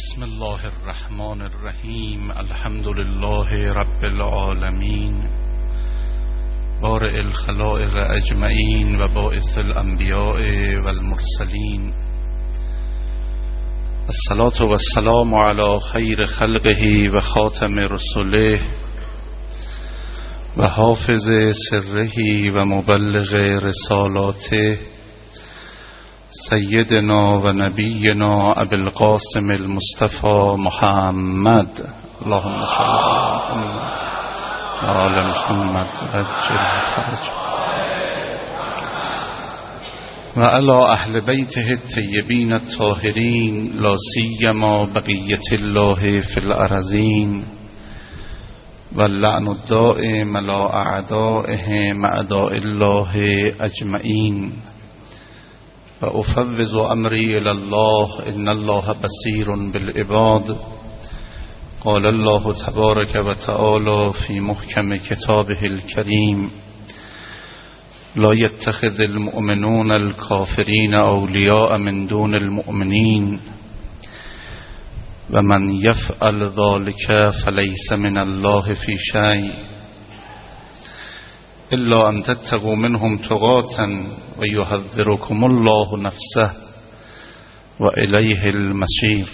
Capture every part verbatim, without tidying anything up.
بسم الله الرحمن الرحیم. الحمد لله رب العالمین، بارئ الخلائق اجمعین و باعث الانبیاء والمرسلین. الصلاة والسلام علی خیر خلقه و خاتم رسله و حافظ سره و مبلغ رسالاته، سیدنا و نبینا ابی القاسم المصطفى محمد. اللهم صل علی آل محمد عجل فرج و علی اهل بیته الطیبین الطاهرین، لا سیما بقیة الله فی الارضین، واللعن الدائم علی اعدائهم اعداء الله اجمعین. و افوض امری الی الله ان الله بصیر بالعباد. قال الله تبارک و تعالی فی محکم کتابه الکریم: لا یتخذ المؤمنون الکافرین اولیاء من دون المؤمنین و من یفعل ذلک فلیس من الله فی شیء الا ان تتقوا منهم تقاتا و یحذرکم الله نفسه و الیه المصیر.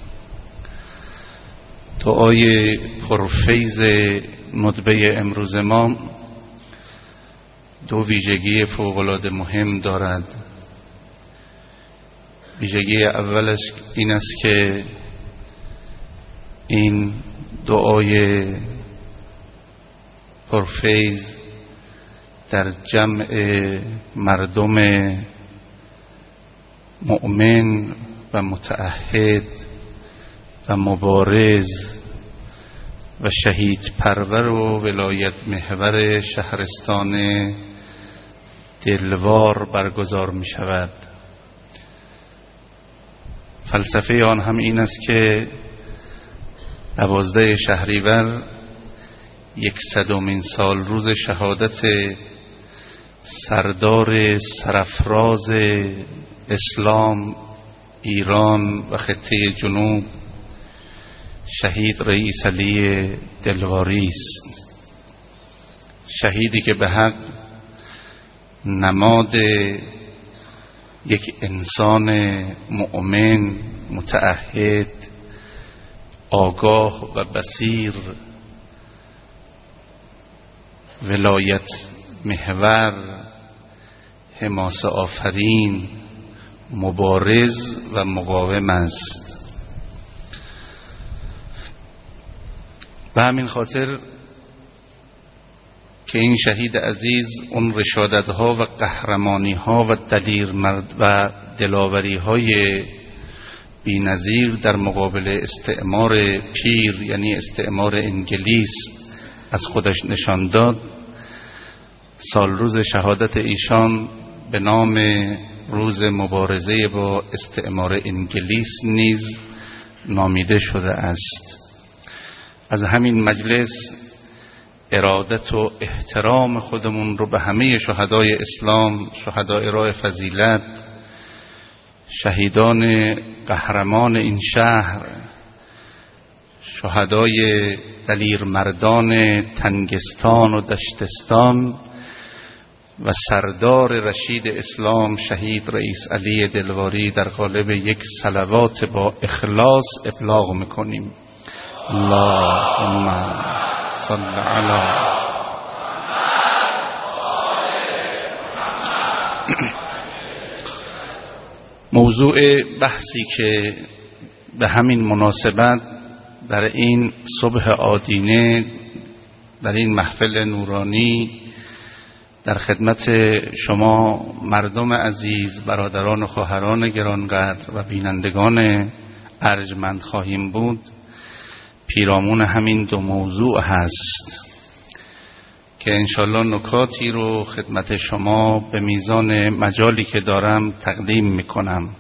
دعای پرفیض ندبه امروز ما دو ویژگی فوق‌العاده مهم دارد. ویژگی اولش این است که این دعای پرفیض در جمع مردم مؤمن و متعهد و مبارز و شهید پرور و ولایت محور شهرستان دلوار برگزار می شود. فلسفه آن هم این است که دوازده شهریور یکصدمین سال روز شهادت سردار سرافراز اسلام ایران و خطه جنوب، شهید رئیس علی دلواری است. شهیدی که به حق نماد یک انسان مؤمن متعهد، آگاه و بصیر، ولایت محور، حماسه آفرین، مبارز و مقاوم است. به همین خاطر که این شهید عزیز اون رشادت‌ها و قهرمانی‌ها و دلیرمرد و دلاوری‌های بی‌نظیر در مقابل استعمار پیر یعنی استعمار انگلیس از خودش نشان داد، سال روز شهادت ایشان به نام روز مبارزه با استعمار انگلیس نیز نامیده شده است. از همین مجلس ارادت و احترام خودمون رو به همه شهدای اسلام، شهدای راه فضیلت، شهیدان قهرمان این شهر، شهدای دلیر مردان تنگستان و دشتستان و سردار رشید اسلام شهید رئیس علی دلواری در قالب یک صلوات با اخلاص ابلاغ میکنیم. اللهم صل علی. موضوع بحثی که به همین مناسبت در این صبح آدینه در این محفل نورانی در خدمت شما مردم عزیز، برادران و خواهران گرانقدر و بینندگان ارجمند خواهیم بود، پیرامون همین دو موضوع هست که انشالله نکاتی رو خدمت شما به میزان مجالی که دارم تقدیم میکنم.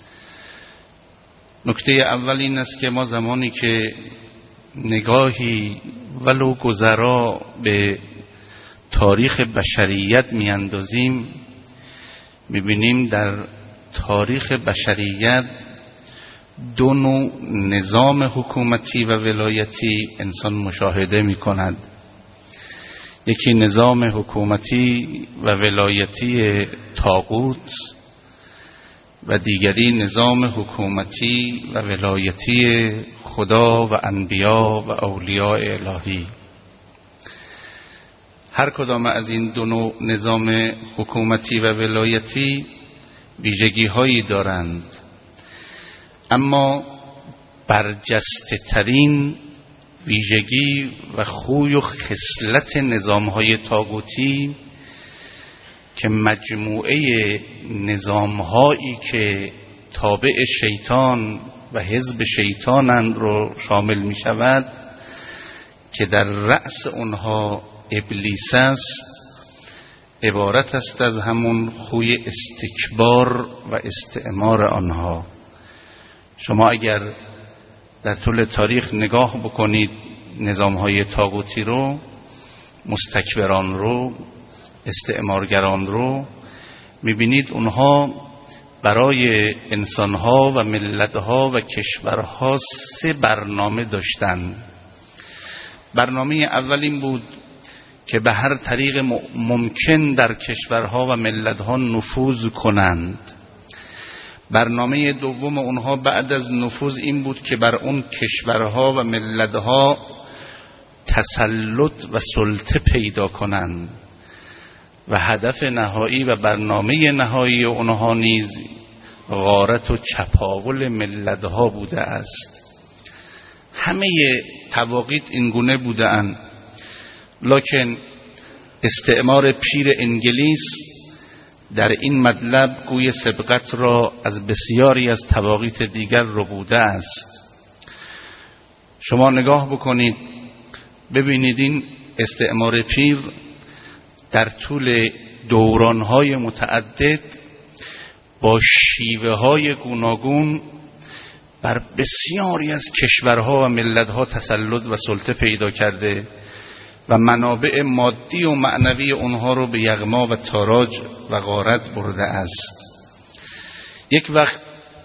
نکته اول این است که ما زمانی که نگاهی ولو گذرا به تاریخ بشریت میاندازیم، میبینیم در تاریخ بشریت دو نوع نظام حکومتی و ولایتی انسان مشاهده می کند. یکی نظام حکومتی و ولایتی طاغوت و دیگری نظام حکومتی و ولایتی خدا و انبیا و اولیاء الهی. هر کدام از این دو نوع نظام حکومتی و ولایتی ویژگی هایی دارند، اما برجسته ترین ویژگی و خوی و خصلت نظام های طاغوتی که مجموعه نظام هایی که تابع شیطان و حزب شیطانند رو شامل می شود که در رأس اونها ابلیس است، عبارت است از همون خوی استکبار و استعمار آنها. شما اگر در طول تاریخ نگاه بکنید نظام‌های طاغوتی رو، مستکبران رو، استعمارگران رو، می‌بینید اونها برای انسان‌ها و ملت‌ها و کشورها سه برنامه داشتن. برنامه اول این بود که به هر طریق ممکن در کشورها و ملت‌ها نفوذ کنند. برنامه دوم اونها بعد از نفوذ این بود که بر اون کشورها و ملت‌ها تسلط و سلطه پیدا کنند و هدف نهایی و برنامه نهایی اونها نیز غارت و چپاول ملت‌ها بوده است. همه تواقیت اینگونه بوده اند، لکن استعمار پیر انگلیس در این مطلب گوی سبقت را از بسیاری از تواقیت دیگر رو بوده است. شما نگاه بکنید ببینید این استعمار پیر در طول دورانهای متعدد با شیوه های گوناگون بر بسیاری از کشورها و ملتها تسلط و سلطه پیدا کرده و منابع مادی و معنوی اونها رو به یغما و تاراج و غارت برده است. یک وقت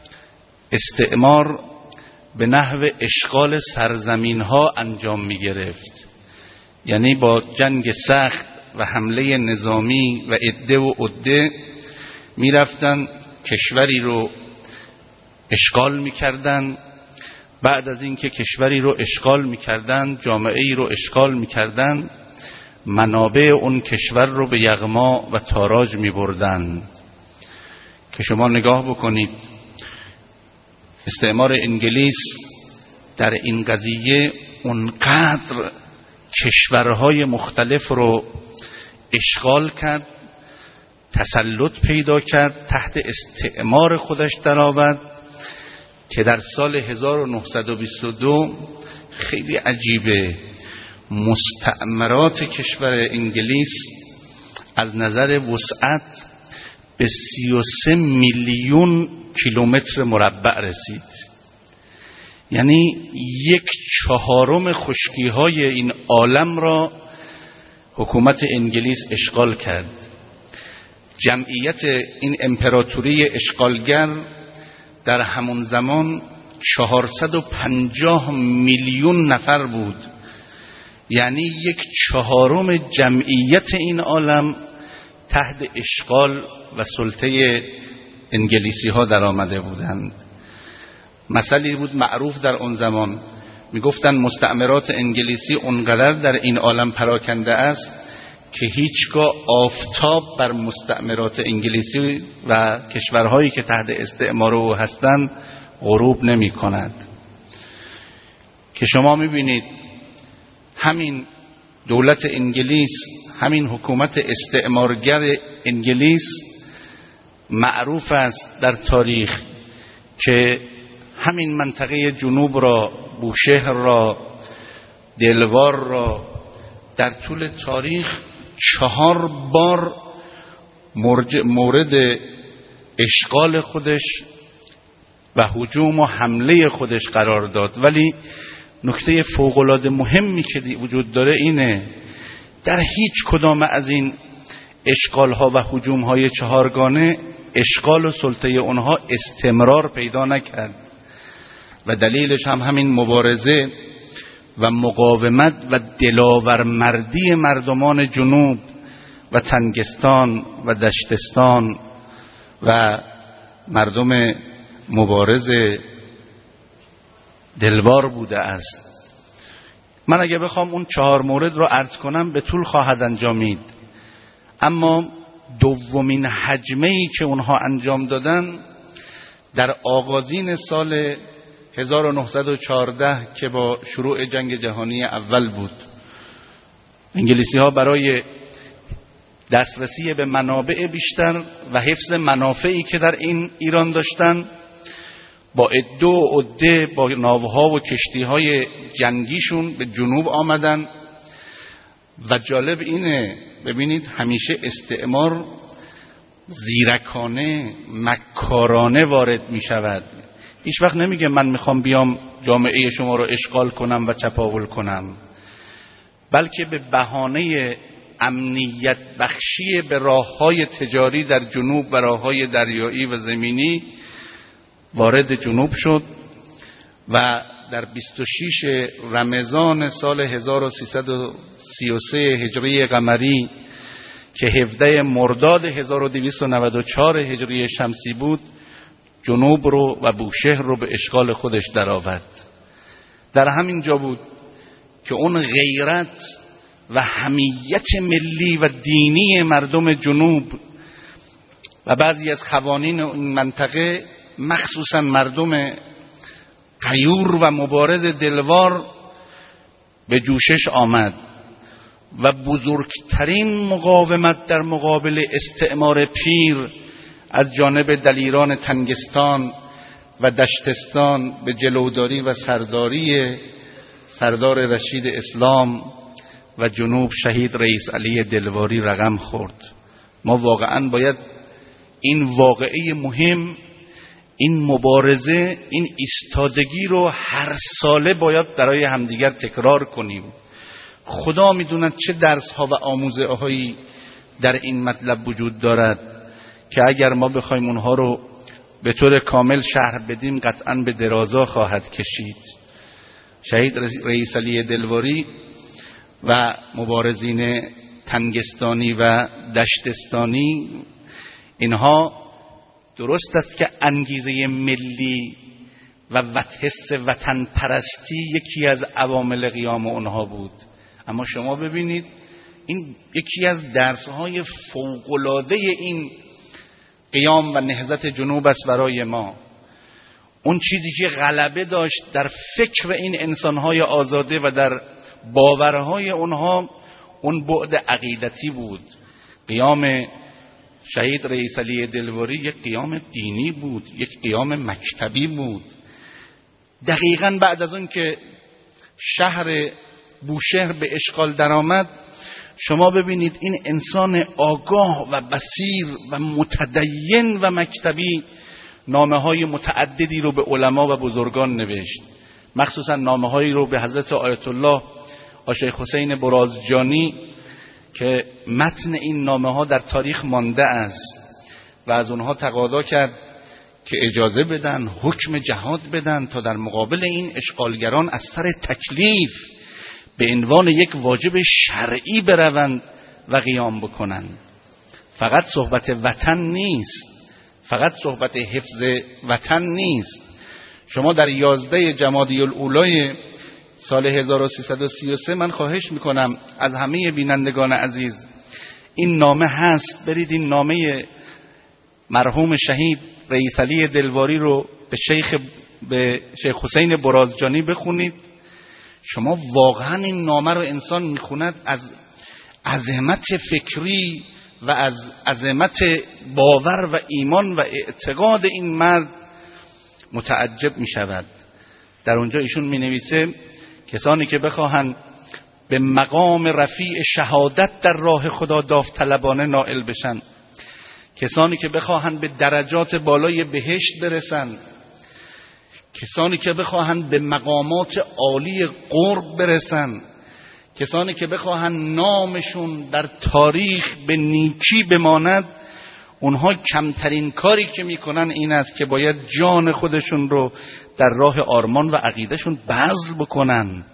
استعمار به نحو اشغال سرزمین ها انجام می گرفت، یعنی با جنگ سخت و حمله نظامی و عده و عده می رفتن کشوری رو اشغال می کردن. بعد از اینکه کشوری رو اشغال می‌کردند، جامعه‌ای رو اشغال می‌کردند، منابع اون کشور رو به یغما و تاراج می‌بردند. که شما نگاه بکنید استعمار انگلیس در این قضیه اونقدر کشورهای مختلف رو اشغال کرد، تسلط پیدا کرد، تحت استعمار خودش درآورد که در سال هزار و نهصد و بیست و دو خیلی عجیبه، مستعمرات کشور انگلیس از نظر وسعت به سی و سه میلیون کیلومتر مربع رسید. یعنی یک چهارم خشکی های این عالم را حکومت انگلیس اشغال کرد. جمعیت این امپراتوری اشغالگر در همون زمان چهارصد و پنجاه میلیون نفر بود، یعنی یک چهارم جمعیت این عالم تحت اشغال و سلطه انگلیسی ها در آمده بودند. مسئله بود معروف در اون زمان، میگفتن مستعمرات انگلیسی اونقدر در این عالم پراکنده است که هیچگاه آفتاب بر مستعمرات انگلیسی و کشورهایی که تحت استعمار او هستند غروب نمی کند. که شما میبینید همین دولت انگلیس، همین حکومت استعمارگر انگلیس معروف است در تاریخ که همین منطقه جنوب را، بوشهر را، دلوار را در طول تاریخ چهار بار مورد اشغال خودش و هجوم و حمله خودش قرار داد. ولی نکته فوق‌العاده مهمی که وجود داره اینه، در هیچ کدام از این اشغال ها و هجوم های چهارگانه اشغال و سلطه اونها استمرار پیدا نکرد، و دلیلش هم همین مبارزه و مقاومت و دلاورمردی مردمان جنوب و تنگستان و دشتستان و مردم مبارز دلوار بوده است. من اگه بخوام اون چهار مورد رو عرض کنم به طول خواهد انجامید، اما دومین هجمه‌ای که اونها انجام دادن در آغازین سال هزار و نهصد و چهارده که با شروع جنگ جهانی اول بود. انگلیسی ها برای دسترسی به منابع بیشتر و حفظ منافعی که در این ایران داشتن با عده و عده با ناوها و کشتیهای جنگیشون به جنوب آمدن و جالب اینه ببینید همیشه استعمار زیرکانه مکارانه وارد می شود. هیچ وقت نمیگه من میخوام بیام جامعه شما رو اشغال کنم و چپاول کنم، بلکه به بهانه امنیت بخشی به راههای تجاری در جنوب و راههای دریایی و زمینی وارد جنوب شد و در بیست و شش رمضان سال هزار و سیصد و سی و سه هجری قمری که هفده مرداد هزار و دویست و نود و چهار هجری شمسی بود، جنوب رو و بوشهر رو به اشغال خودش درآورد. در همین جا بود که اون غیرت و حمیت ملی و دینی مردم جنوب و بعضی از قوانین این منطقه مخصوصا مردم غیور و مبارز دلوار به جوشش آمد و بزرگترین مقاومت در مقابل استعمار پیر از جانب دلیران تنگستان و دشتستان به جلوداری و سرداری سردار رشید اسلام و جنوب شهید رئیس علی دلواری رقم خورد. ما واقعا باید این واقعه مهم، این مبارزه، این ایستادگی رو هر ساله باید برای همدیگر تکرار کنیم. خدا میدوند چه درس ها و آموزه هایی در این مطلب وجود دارد که اگر ما بخوایم اونها رو به طور کامل شرح بدیم قطعاً به درازا خواهد کشید. شهید رئیس علی دلواری و مبارزین تنگستانی و دشتستانی، اینها درست است که انگیزه ملی و حس وطن پرستی یکی از عوامل قیام اونها بود، اما شما ببینید این یکی از درس‌های فوق‌العاده این قیام و نهضت جنوب است برای ما. اون چیزی که غلبه داشت در فکر این انسان‌های آزاده و در باورهای اونها اون بعد عقیدتی بود. قیام شهید رئیس علی دلواری یک قیام دینی بود، یک قیام مکتبی بود. دقیقاً بعد از اون که شهر بوشهر به اشغال درآمد، شما ببینید این انسان آگاه و بصیر و متدین و مکتبی نامه های متعددی رو به علما و بزرگان نوشت، مخصوصا نامه هایی رو به حضرت آیت الله شیخ حسین برازجانی که متن این نامه ها در تاریخ مانده است و از اونها تقاضا کرد که اجازه بدن حکم جهاد بدن تا در مقابل این اشغالگران از سر تکلیف به عنوان یک واجب شرعی بروند و قیام بکنند. فقط صحبت وطن نیست، فقط صحبت حفظ وطن نیست. شما در یازده جمادی الاولی سال هزار و سیصد و سی و سه من خواهش میکنم از همه بینندگان عزیز، این نامه هست، برید این نامه مرحوم شهید رئیس علی دلواری رو به شیخ به شیخ حسین برازجانی بخونید. شما واقعا این نامه رو انسان میخوند از عظمت فکری و از عظمت باور و ایمان و اعتقاد این مرد متعجب میشود. در اونجا ایشون مینویسه کسانی که بخواهند به مقام رفیع شهادت در راه خدا داوطلبانه نائل بشن، کسانی که بخواهند به درجات بالای بهشت برسند، کسانی که بخواهند به مقامات عالی قرب برسند، کسانی که بخواهند نامشون در تاریخ به نیکی بماند، اونها کمترین کاری که میکنن این است که باید جان خودشون رو در راه آرمان و عقیدهشون بذل بکنن.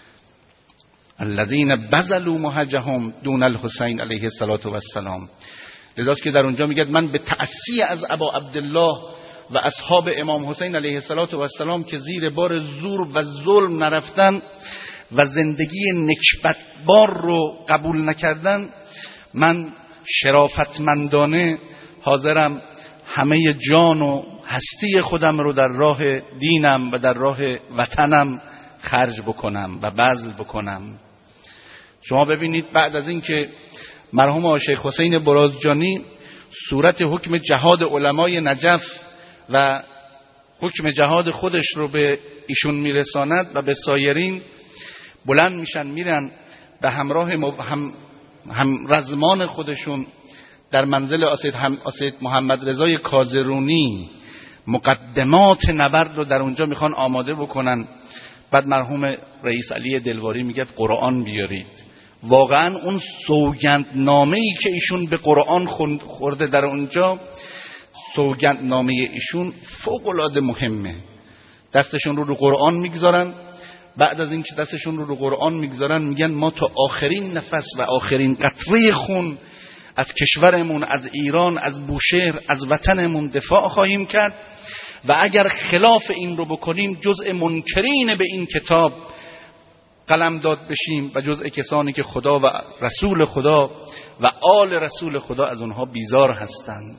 الذین بذلوا مهجهم دون الحسین علیه السلام. لذاست که در اونجا میگه من به تأسی از ابا عبدالله و اصحاب امام حسین علیه السلام که زیر بار زور و ظلم نرفتن و زندگی نکبتبار رو قبول نکردن، من شرافتمندانه حاضرم همه جان و هستی خودم رو در راه دینم و در راه وطنم خرج بکنم و بذل بکنم. شما ببینید بعد از این که مرحوم شیخ حسین برازجانی صورت حکم جهاد علمای نجف و حکم جهاد خودش رو به ایشون میرساند و به سایرین، بلند میشن میرن به همراه هم, هم رزمان خودشون در منزل آسید, هم آسید محمد رضای کازرونی مقدمات نبرد رو در اونجا میخوان آماده بکنن. بعد مرحوم رئیس علی دلواری میگه قرآن بیارید. واقعا اون سوگندنامه‌ای که ایشون به قرآن خورده در اونجا، سوگندنامه ایشون فوق‌العاده مهمه. دستشون رو رو قرآن میگذارن. بعد از اینکه دستشون رو رو قرآن میگذارن میگن ما تا آخرین نفس و آخرین قطره خون از کشورمون، از ایران، از بوشهر، از وطنمون دفاع خواهیم کرد و اگر خلاف این رو بکنیم جزء منکرین به این کتاب قلم داد بشیم و جزء کسانی که خدا و رسول خدا و آل رسول خدا از اونها بیزار هستند.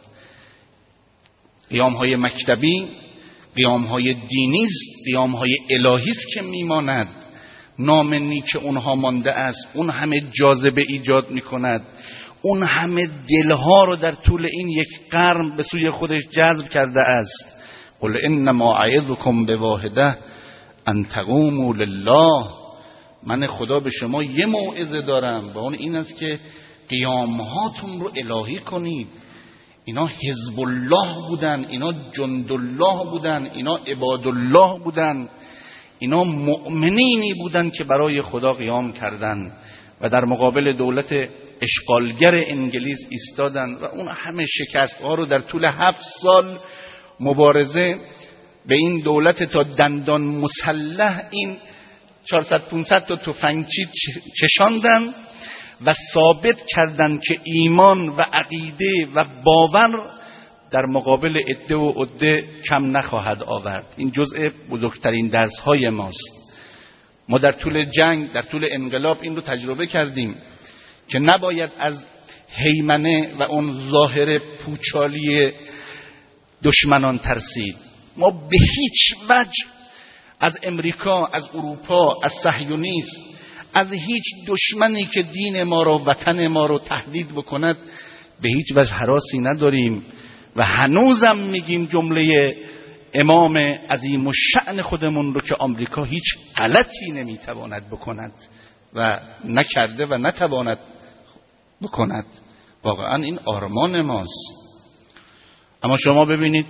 قیام های مکتبی قیام های دینی است، قیام های الهی است که میماند. نام نیک اونها مانده است، اون همه جاذبه ایجاد میکند، اون همه دلها رو در طول این یک قرن به سوی خودش جذب کرده است. قل انما اعظکم بواحده ان تقوموا لله. من خدا به شما یه موعظه دارم و اون این است که قیامهاتون رو الهی کنید. اینا حزب الله بودن، اینا جند الله بودن، اینا عباد الله بودن، اینا مؤمنینی بودن که برای خدا قیام کردن و در مقابل دولت اشغالگر انگلیس ایستادن و اون همه شکست ها رو در طول هفت سال مبارزه به این دولت تا دندان مسلح این چهارصد پانصد تا تفنگچی چشاندن و ثابت کردند که ایمان و عقیده و باور در مقابل عده و عده کم نخواهد آورد. این جزء بزرگترین درس‌های ماست. ما در طول جنگ، در طول انقلاب این رو تجربه کردیم که نباید از هیمنه و اون ظاهر پوچالی دشمنان ترسید. ما به هیچ وجه از امریکا، از اروپا، از صهیونیست، از هیچ دشمنی که دین ما رو، وطن ما رو تهدید بکند به هیچ وجه هراسی نداریم و هنوزم میگیم جمله امام عظیم الشأن خودمون رو که آمریکا هیچ غلطی نمیتواند بکند و نکرده و نتواند بکند. واقعا این آرمان ماست. اما شما ببینید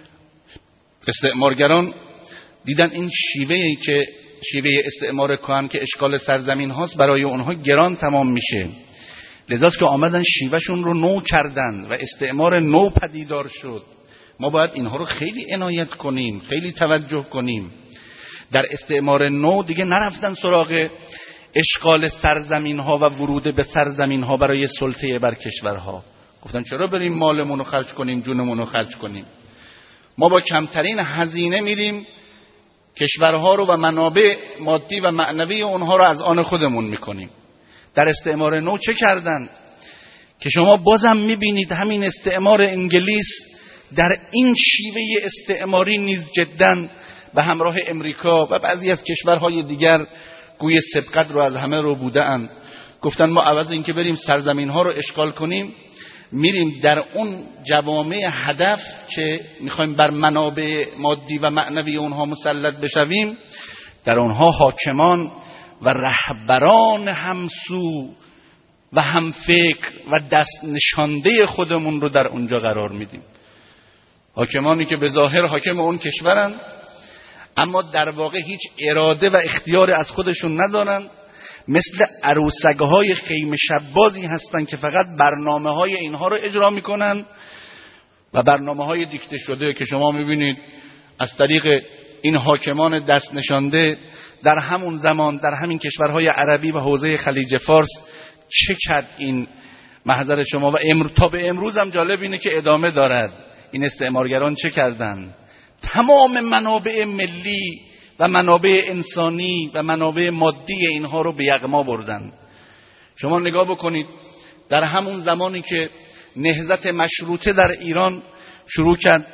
استعمارگران دیدن این شیوهی که شیوه استعمار کهن که اشغال سرزمین هاست برای اونها گران تمام میشه، لذاست که آمدن شیوهشون رو نو کردن و استعمار نو پدیدار شد. ما باید اینها رو خیلی عنایت کنیم، خیلی توجه کنیم. در استعمار نو دیگه نرفتن سراغ اشغال سرزمین ها و ورود به سرزمین ها برای سلطه بر کشورها. گفتن چرا بریم مالمون رو خرج کنیم، جونمون رو خرج کنیم؟ ما با کمترین هزینه میریم کشورها رو و منابع مادی و معنوی اونها رو از آن خودمون میکنیم. در استعمار نو چه کردن؟ که شما بازم میبینید همین استعمار انگلیس در این شیوه استعماری نیز جداً به همراه امریکا و بعضی از کشورهای دیگر گوی سبقت رو از همه رو بوده اند. گفتن ما عوض این که بریم سرزمین ها رو اشغال کنیم، میریم در اون جوامع هدف که میخوایم بر منابع مادی و معنوی اونها مسلط بشویم، در اونها حاکمان و رهبران همسو و همفکر و دست نشانده خودمون رو در اونجا قرار میدیم. حاکمانی که به ظاهر حاکم اون کشورن اما در واقع هیچ اراده و اختیار از خودشون ندارن، مثل عروسک‌های خیمه شبازی هستن که فقط برنامه‌های اینها رو اجرا میکنن و برنامه های دیکته شده که شما میبینید از طریق این حاکمان دست نشانده در همون زمان در همین کشورهای عربی و حوزه خلیج فارس چه کرد این محضر شما. و امر... تا به امروز هم جالب اینه که ادامه دارد. این استعمارگران چه کردن؟ تمام منابع ملی و منابع انسانی و منابع مادی اینها رو به یغما بردن. شما نگاه بکنید در همون زمانی که نهضت مشروطه در ایران شروع کرد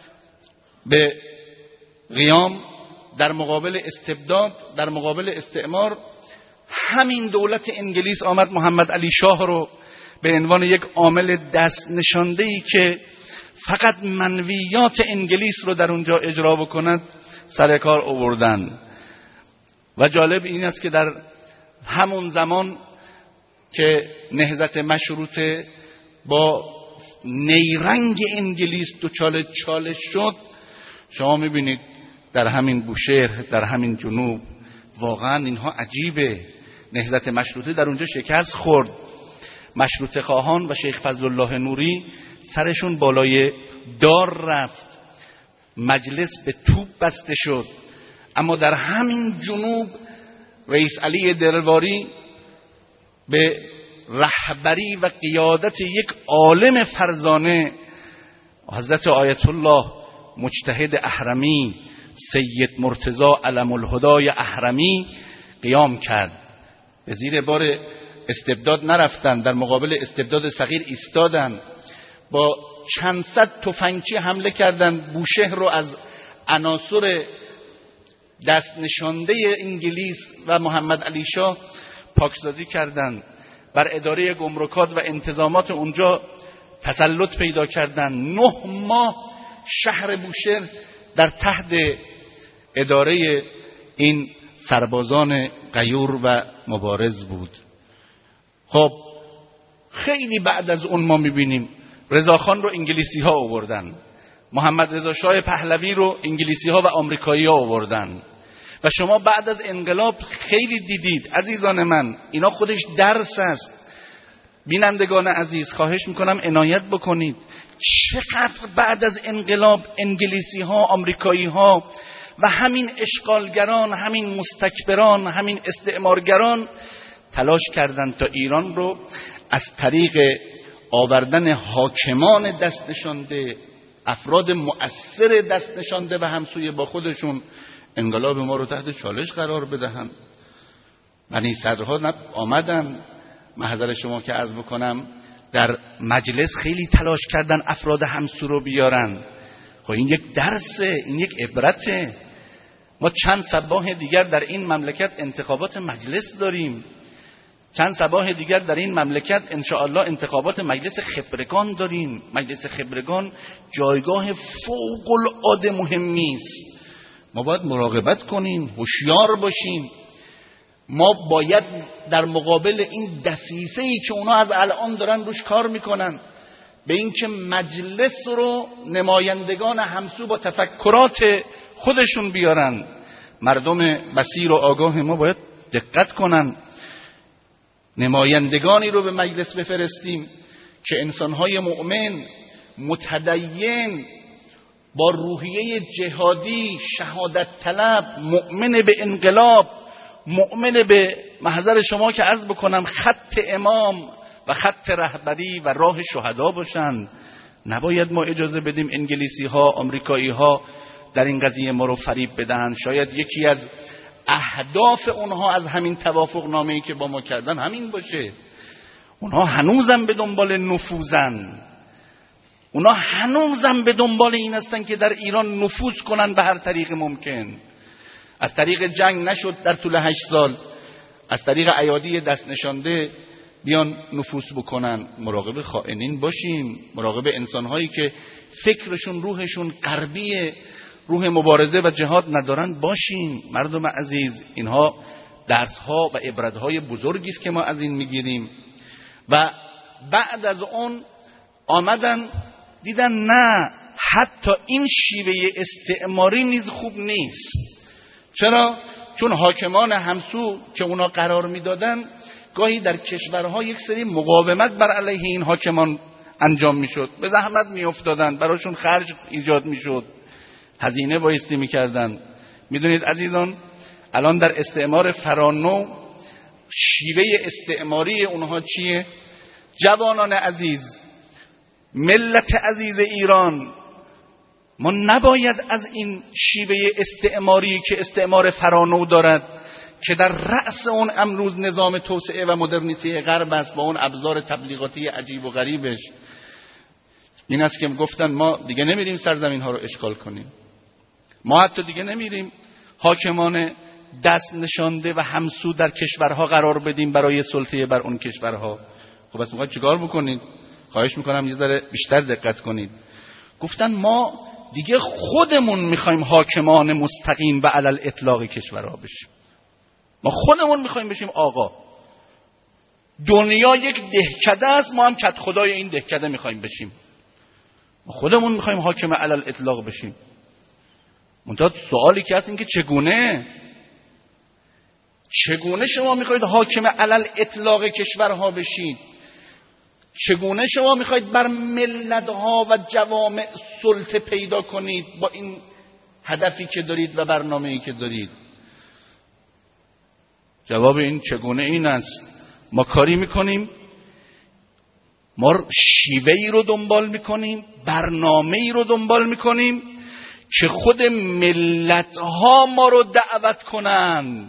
به قیام در مقابل استبداد، در مقابل استعمار، همین دولت انگلیس آمد محمد علی شاه رو به عنوان یک عامل دست نشانده‌ای که فقط منویات انگلیس رو در اونجا اجرا بکند سر کار آوردن. و جالب این است که در همون زمان که نهضت مشروطه با نیرنگ انگلیس دچار چالش شد، شما میبینید در همین بوشهر، در همین جنوب، واقعا اینها عجیبه. نهضت مشروطه در اونجا شکست خورد. مشروطه خواهان و شیخ فضلالله نوری سرشون بالای دار رفت، مجلس به توپ بسته شد. اما در همین جنوب رئیس علی دلواری به رهبری و قیادت یک عالم فرزانه حضرت آیت الله مجتهد احرمی سید مرتضی علم الهدای احرمی قیام کرد. به زیر بار استبداد نرفتن، در مقابل استبداد صغیر ایستادن، با چند صد تفنگچی حمله کردند. بوشهر رو از عناصر دست نشانده انگلیس و محمد علی شاه پاکسازی کردند. بر اداره گمرکات و انتظامات اونجا تسلط پیدا کردند. نه ماه شهر بوشهر در تحت اداره این سربازان غیور و مبارز بود. خب خیلی بعد از اون ما میبینیم رضاخان رو انگلیسی ها آوردن، محمد رضا شاه پهلوی رو انگلیسی ها و آمریکایی ها آوردن. و شما بعد از انقلاب خیلی دیدید عزیزان من، اینا خودش درس است. بینندگان عزیز خواهش میکنم عنایت بکنید چقدر بعد از انقلاب انگلیسی ها، آمریکایی ها و همین اشغالگران، همین مستکبران، همین استعمارگران تلاش کردند تا ایران رو از طریق آوردن حاکمان دست نشانده، افراد مؤثر دست نشانده و همسوی با خودشون انقلاب ما رو تحت چالش قرار بدهند. بنی صدرها آمدن، محضر شما که عرض بکنم، در مجلس خیلی تلاش کردن افراد همسو رو بیارن. خب این یک درسه، این یک عبرته. ما چند صباح دیگر در این مملکت انتخابات مجلس داریم، چند صباح دیگر در این مملکت انشاءالله انتخابات مجلس خبرگان داریم. مجلس خبرگان جایگاه فوق العاده مهمی است. ما باید مراقبت کنیم، هوشیار باشیم. ما باید در مقابل این دسیسه‌ای که اونا از الان دارن روش کار میکنن، به این که مجلس رو نمایندگان همسو با تفکرات خودشون بیارن، مردم بصیر و آگاه ما باید دقت کنن. نمایندگانی رو به مجلس بفرستیم که انسانهای مؤمن، متدین، با روحیه جهادی، شهادت طلب، مؤمن به انقلاب، مؤمن به محضر شما که عرض بکنم خط امام و خط رهبری و راه شهدا باشند. نباید ما اجازه بدیم انگلیسی ها، آمریکایی ها در این قضیه ما رو فریب بدهن. شاید یکی از اهداف اونها از همین توافق نامه‌ای که با ما کردن همین باشه. اونها هنوزم به دنبال نفوذن، اونها هنوزم به دنبال این هستن که در ایران نفوذ کنن به هر طریق ممکن. از طریق جنگ نشد در طول هشت سال، از طریق ایادی دست نشانده بیان نفوذ بکنن. مراقب خائنین باشیم، مراقب انسانهایی که فکرشون، روحشون غربیه، روح مبارزه و جهاد ندارن باشیم. مردم عزیز، اینها درسها و عبرتهای بزرگی است که ما از این میگیریم. و بعد از اون آمدن دیدن نه، حتی این شیوه استعماری نیز خوب نیست. چرا؟ چون حاکمان همسو که اونا قرار میدادن گاهی در کشورها یک سری مقاومت بر علیه این حاکمان انجام میشد، به زحمت میافتادن، براشون خرج ایجاد میشد، هزینه بایستی میکردن. میدونید عزیزان الان در استعمار فرانو شیوه استعماری اونها چیه؟ جوانان عزیز، ملت عزیز ایران، ما نباید از این شیوه استعماری که استعمار فرانو دارد که در رأس اون امروز نظام توسعه و مدرنیته غرب است با اون ابزار تبلیغاتی عجیب و غریبش، این است که گفتن ما دیگه نمیریم سرزمین ها رو اشغال کنیم، ما حتی دیگه نمیریم حاکمان دست نشانده و همسو در کشورها قرار بدیم برای سلطه بر اون کشورها. خب بس میخواید چیکار بکنید؟ خواهش میکنم یه ذره بیشتر دقت کنید. گفتن ما دیگه خودمون میخوایم حاکمان مستقیم و علل اطلاق کشورها بشیم، ما خودمون میخوایم بشیم آقا. دنیا یک دهکده است، ما هم کد خدای این دهکده میخوایم بشیم، ما خودمون میخوایم حاکم علل اطلاق بشیم. منتها سوالی که هست این که چگونه چگونه شما میخواید حاکم علل اطلاق کشورها بشید؟ چگونه شما میخواید بر ملتها و جوامع سلطه پیدا کنید با این هدفی که دارید و برنامه‌ای که دارید؟ جواب این چگونه این است: ما کاری میکنیم، ما شیوهی رو دنبال میکنیم، برنامه‌ای رو دنبال میکنیم که خود ملتها ما رو دعوت کنند،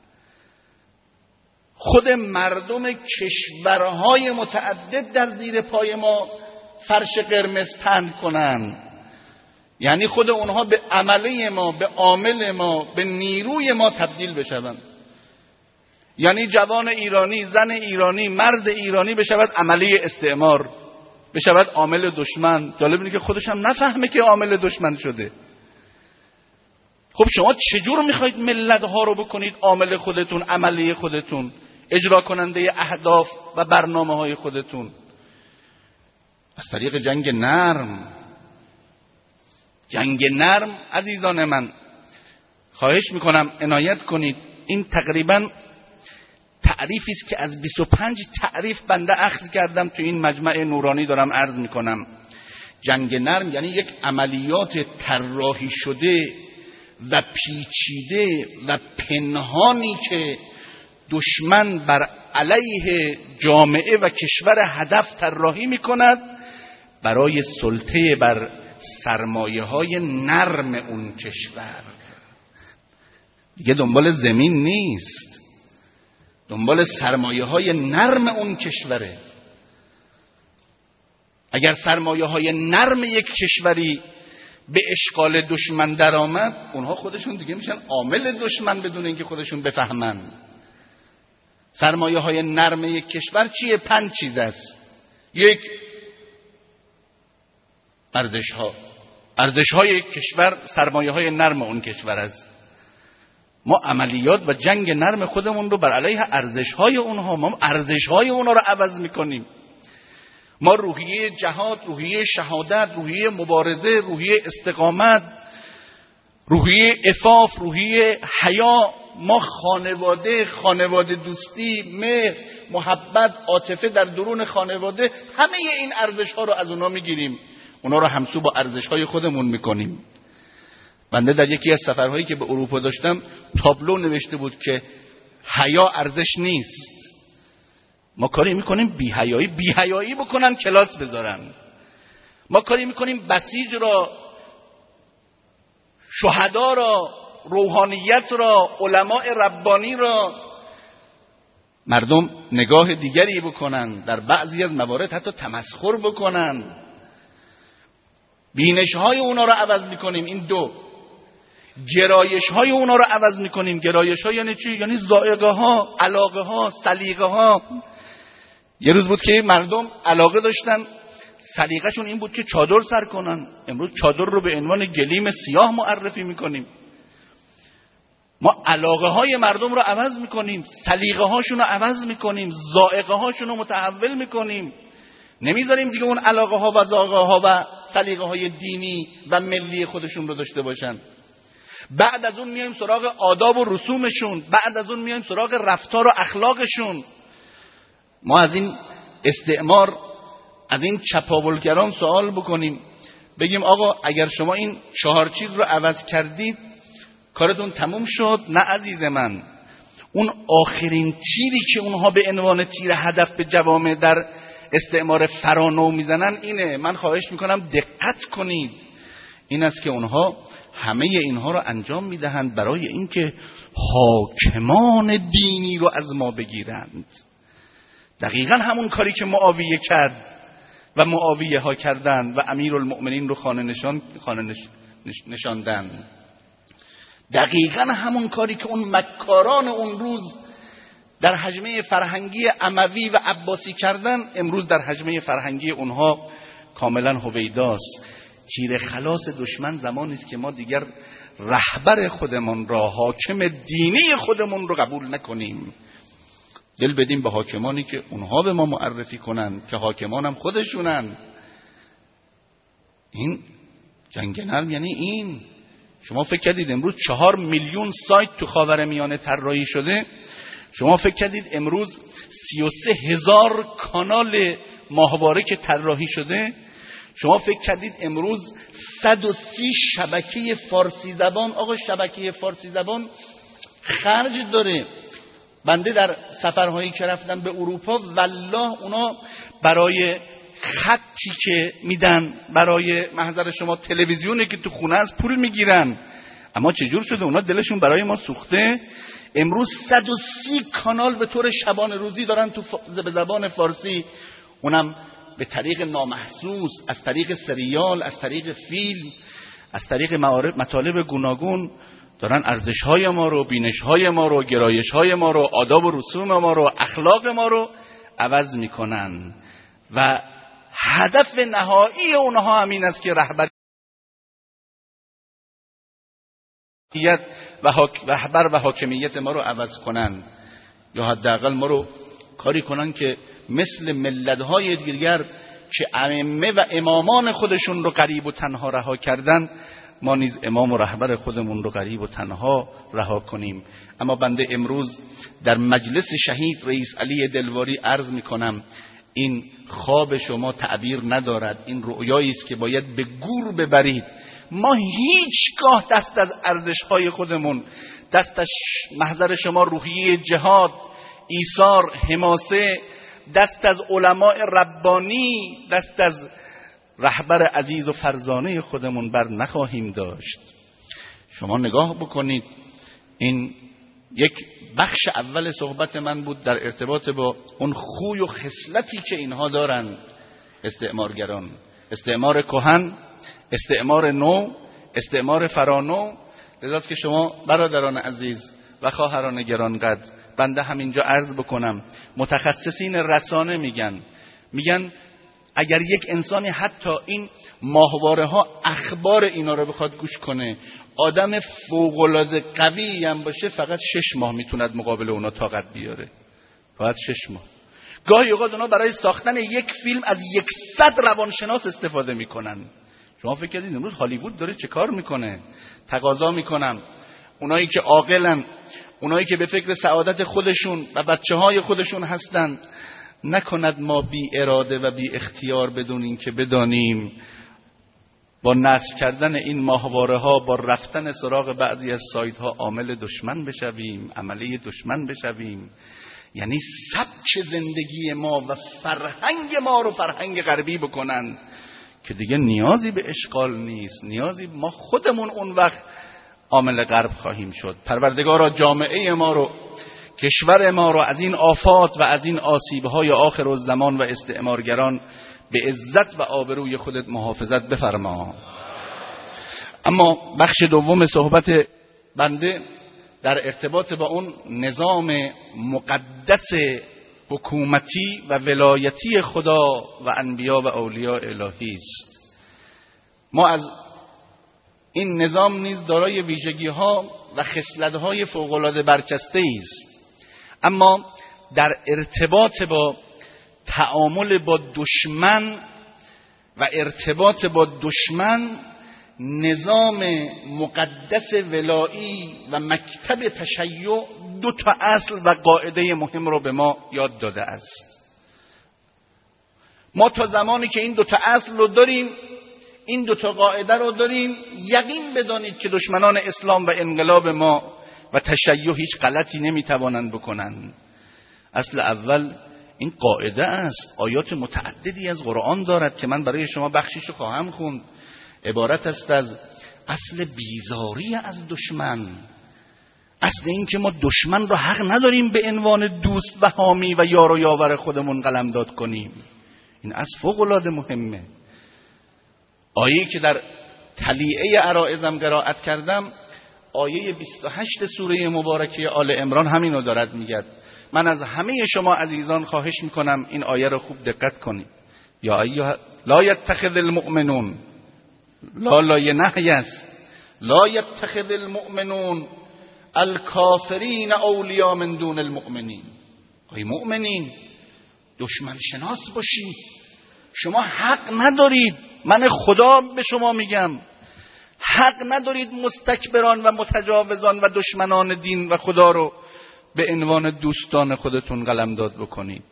خود مردم کشورهای متعدد در زیر پای ما فرش قرمز پهن کنن، یعنی خود اونها به عمله ما، به عامل ما، به نیروی ما تبدیل بشوند. یعنی جوان ایرانی، زن ایرانی، مرد ایرانی بشود عمله استعمار، بشود عامل دشمن. جالب اینه که خودش هم نفهمه که عامل دشمن شده. خب شما چجور میخواید ملت ها رو بکنید عامل خودتون، عمله خودتون، اجرا کننده اهداف و برنامه های خودتون؟ از طریق جنگ نرم. جنگ نرم عزیزان من، خواهش میکنم عنایت کنید، این تقریبا تعریفی است که از بیست و پنج تعریف بنده اخذ کردم تو این مجمع نورانی دارم عرض میکنم. جنگ نرم یعنی یک عملیات طراحی شده و پیچیده و پنهانی که دشمن بر علیه جامعه و کشور هدف طراحی میکند برای سلطه بر سرمایه های نرم اون کشور. دیگه دنبال زمین نیست، دنبال سرمایه های نرم اون کشوره. اگر سرمایه های نرم یک کشوری به اشغال دشمن در آمد، اونها خودشون دیگه میشن عامل دشمن بدون اینکه خودشون بفهمن. سرمایه های نرم یک کشور چیه؟ پنج چیز است. یک، ارزش ها. ارزش های یک کشور سرمایه های نرم اون کشور است. ما عملیات و جنگ نرم خودمون رو بر علیه ارزش های اونها، ما ارزش های اونها رو عوض میکنیم. ما روحیه جهاد، روحیه شهادت، روحیه مبارزه، روحیه استقامت، روحیه عفاف، روحیه حیا، ما خانواده، خانواده دوستی، مهر، محبت، عاطفه در درون خانواده، همه این ارزش ها رو از اونا میگیریم، اونا رو همسو با ارزش های خودمون میکنیم. بنده در یکی از سفرهایی که به اروپا داشتم تابلو نوشته بود که حیا ارزش نیست. ما کاری میکنیم بی‌حیایی بی‌حیایی بکنن، کلاس بذارن. ما کاری میکنیم بسیج را، شهدا را، روحانیت را، علماء ربانی را مردم نگاه دیگری بکنن، در بعضی از موارد حتی تمسخر بکنن. بینش های اونا را عوض میکنیم. این دو. گرایش های اونا را عوض میکنیم. گرایش ها یعنی چی؟ یعنی ذائقه ها، علاقه ها، سلیقه ها. یه روز بود که مردم علاقه داشتن، سلیقه‌شون این بود که چادر سر کنن. امروز چادر رو به عنوان گلیم سیاه معرفی میکنیم. ما علاقه های مردم رو عوض میکنیم، سلیقه هاشون رو عوض میکنیم، ذائقه هاشون رو متحول میکنیم. نمیذاریم دیگه اون علاقه ها و ذائقه ها و سلیقه های دینی و ملی خودشون رو داشته باشن. بعد از اون میایم سراغ آداب و رسومشون، بعد از اون میایم سراغ رفتار و اخلاقشون. ما از این استعمار از این چپاولگران سوال بکنیم، بگیم آقا اگر شما این چهار چیز رو عوض کردید کارتون تموم شد؟ نه عزیز من، اون آخرین تیری که اونها به عنوان تیر هدف به جوامع در استعمار فرانو میزنن اینه. من خواهش میکنم دقت کنید، این است که اونها همه اینها رو انجام میدهند برای اینکه حاکمان دینی رو از ما بگیرند. دقیقا همون کاری که معاویه کرد و معاویه ها کردند و امیرالمؤمنین رو خانه نشان خانه نش... نش... نشاندن. دقیقا همون کاری که اون مکاران اون روز در حجمه فرهنگی اموی و عباسی کردن، امروز در حجمه فرهنگی اونها کاملا هویداست. تیر خلاص دشمن زمانی است که ما دیگر رهبر خودمون را، حاکم دینی خودمون رو قبول نکنیم. دل بدیم به حاکمانی که اونها به ما معرفی کنن که حاکمان هم خودشونن. این جنگ نرم یعنی این. شما فکر کردید امروز چهار میلیون سایت تو خاورمیانه طراحی شده؟ شما فکر کردید امروز سی و سه هزار کانال ماهواره که طراحی شده؟ شما فکر کردید امروز صد و سی شبکه فارسی زبان؟ آقا شبکه فارسی زبان خرج داره. بنده در سفرهایی که رفتم به اروپا والله اونا برای خطی که میدن، برای محضر شما تلویزیونی که تو خونه است پول میگیرن. اما چجور شده اونا دلشون برای ما سوخته؟ امروز صد و سی کانال به طور شبانه روزی دارن تو به زبان فارسی، اونم به طریق نامحسوس، از طریق سریال، از طریق فیلم، از طریق مطالب گوناگون دارن ارزش‌های ما رو، بینش‌های ما رو، گرایش‌های ما رو، آداب و رسوم ما رو، اخلاق ما رو عوض میکنن و هدف نهایی اونها همین است که رهبریت و رهبر و حاکمیت ما رو عوض کنن، یا حداقل ما رو کاری کنن که مثل ملت‌های دیگر که ائمه و امامان خودشون رو غریب و تنها رها کردن، ما نیز امام و رهبر خودمون رو غریب و تنها رها کنیم. اما بنده امروز در مجلس شهید رئیس علی دلواری عرض میکنم این خواب شما تعبیر ندارد، این رؤیایی است که باید به گور ببرید. ما هیچگاه دست از ارزش‌های خودمون، دست از محضر شما روحیه جهاد، ایثار، حماسه، دست از علماء ربانی، دست از رهبر عزیز و فرزانه خودمون بر نخواهیم داشت. شما نگاه بکنید، این یک بخش اول صحبت من بود در ارتباط با اون خوی و خصلتی که اینها دارن، استعمارگران، استعمار کهن، استعمار نو، استعمار فرانو. لذاست که شما برادران عزیز و خواهران گرانقدر، بنده همینجا عرض بکنم، متخصصین رسانه میگن میگن اگر یک انسانی حتی این ماهواره ها اخبار اینا رو بخواد گوش کنه، آدم فوق‌العاده قوی هم باشه، فقط شش ماه میتوند مقابل اونا طاقت بیاره. فقط شش ماه. گاهی اوقات اونا برای ساختن یک فیلم از یکصد روانشناس استفاده میکنن. شما فکر کردید امروز هالیوود داره چه کار میکنه؟ تقاضا میکنم اونایی که عاقلن، اونایی که به فکر سعادت خودشون و بچه های خودشون هستن، نکند ما بی اراده و بی اختیار بدون این که بدانیم با نصب کردن این ماهواره ها، با رفتن سراغ بعضی از سایت ها عامل دشمن بشویم، عمله دشمن بشویم. یعنی سبک زندگی ما و فرهنگ ما رو فرهنگ غربی بکنن که دیگه نیازی به اشغال نیست، نیازی ما خودمون اون وقت عامل غرب خواهیم شد. پروردگارا جامعه ما رو، کشور ما رو از این آفات و از این آسیب‌های آخر الزمان و استعمارگران به عزت و آبروی خودت محافظت بفرما. اما بخش دوم صحبت بنده در ارتباط با اون نظام مقدس حکومتی و ولایتی خدا و انبیا و اولیاء الهی است. ما از این نظام نیز دارای ویژگی‌ها و خصلت‌های فوق‌العاده برجسته است، اما در ارتباط با تعامل با دشمن و ارتباط با دشمن، نظام مقدس ولایی و مکتب تشیع دو تا اصل و قاعده مهم رو به ما یاد داده است. ما تا زمانی که این دوتا اصل رو داریم، این دوتا قاعده رو داریم، یقین بدانید که دشمنان اسلام و انقلاب ما و تشیع هیچ غلطی نمیتوانند بکنند. اصل اول این قاعده است. آیات متعددی از قرآن دارد که من برای شما بخشیش رو خواهم خوند. عبارت است از اصل بیزاری از دشمن، اصل این که ما دشمن رو حق نداریم به عنوان دوست و حامی و یار و یاور خودمون قلمداد کنیم. این اصل فوق العاده مهمه. آیه‌ای که در تلیعه عرائضم قرائت کردم، آیه بیست و هشت سوره مبارکه آل عمران همینو دارد میگه. من از همه شما عزیزان خواهش میکنم این آیه رو خوب دقت کنید. یا ایها لا یتخذ المؤمنون، لا لا نهی است، لا یتخذ المؤمنون الکافرین اولیاء من دون المؤمنین. ای مؤمنین دشمن شناس باشید. شما حق ندارید، من خدا به شما میگم، حق ندارید مستکبران و متجاوزان و دشمنان دین و خدا رو به عنوان دوستان خودتون قلمداد بکنید،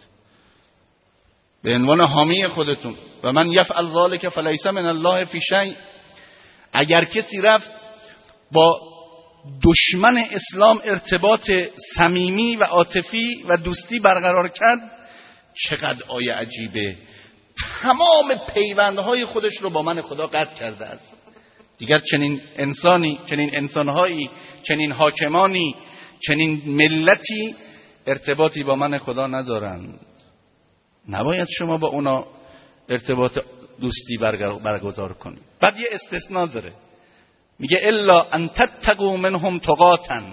به عنوان حامی خودتون. و من یفعل ذلک فلیس من الله فی شیء. اگر کسی رفت با دشمن اسلام ارتباط صمیمی و عاطفی و دوستی برقرار کرد، چقدر آیه عجیبه، تمام پیوندهای خودش رو با من خدا قطع کرده است. دیگر چنین انسانی، چنین انسانهایی، چنین حاکمانی، چنین ملتی ارتباطی با من خدا ندارند. نباید شما با اونا ارتباط دوستی برگزار کنید. بعد یه استثناء داره، میگه الا ان تتقوا منهم تقاتا،